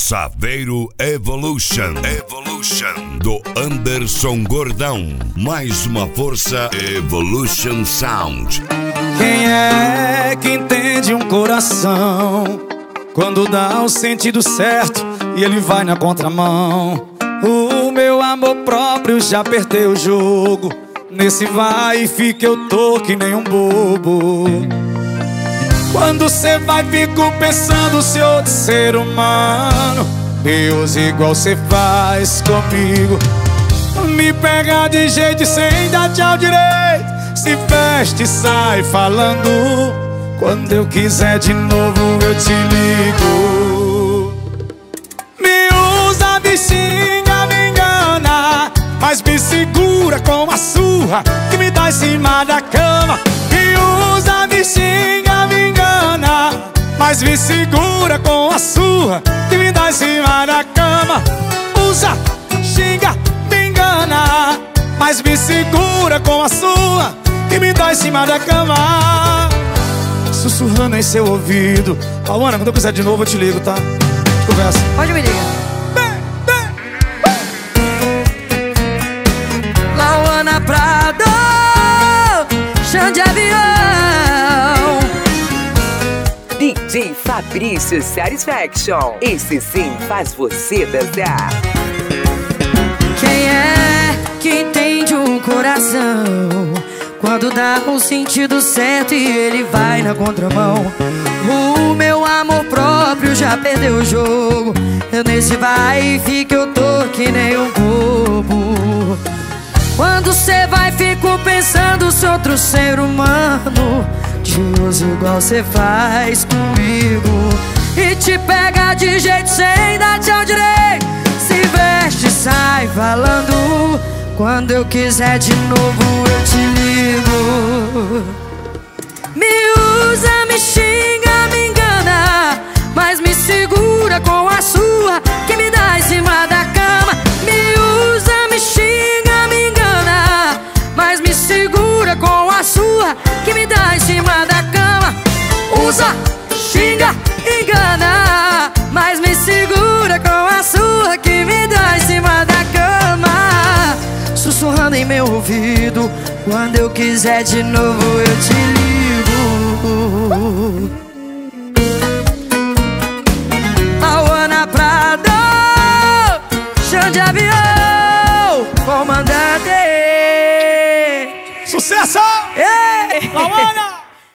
Saveiro Evolution do Anderson Gordão. Mais uma força Evolution Sound. Quem é que entende um coração quando dá o sentido certo e ele vai na contramão? O meu amor próprio já perdeu o jogo. Nesse vai e fica eu tô que nem um bobo. Quando cê vai fico pensando se outro ser humano Deus igual cê faz comigo. Me pega de jeito sem dar tchau direito, se veste e sai falando. Quando eu quiser de novo eu te ligo. Me usa, me xinga, me engana, mas me segura com a surra que me dá em cima da cama. Me usa, me xinga, me engana, mas me segura com a surra que me dá em cima da cama. Usa, xinga, me engana, mas me segura com a surra que me dá em cima da cama. Sussurrando em seu ouvido. Lauana, quando eu quiser de novo eu te ligo, tá? Conversa. Pode me ligar. Lauana Prado, chão de avião. DJ Fabrício Satisfaction. Esse sim faz você dançar. Quem é que entende um coração quando dá o sentido certo e ele vai na contramão? O meu amor próprio já perdeu o jogo. Eu nesse vai e fica eu tô que nem um bobo. Quando cê vai fico pensando se outro ser humano te usa igual cê faz comigo. E te pega de jeito sem dar tchau direito, se veste e sai falando. Quando eu quiser de novo eu te ligo. Me usa, me xinga, me engana, mas me segura com a sua que me dá em cima da cama. Me usa, me xinga, me engana, mas me segura com a sua que me dá em cima da cama. Usa, xinga, engana, mas me segura com a sua que me dá em cima da cama. Sussurrando em meu ouvido, quando eu quiser de novo eu te ligo.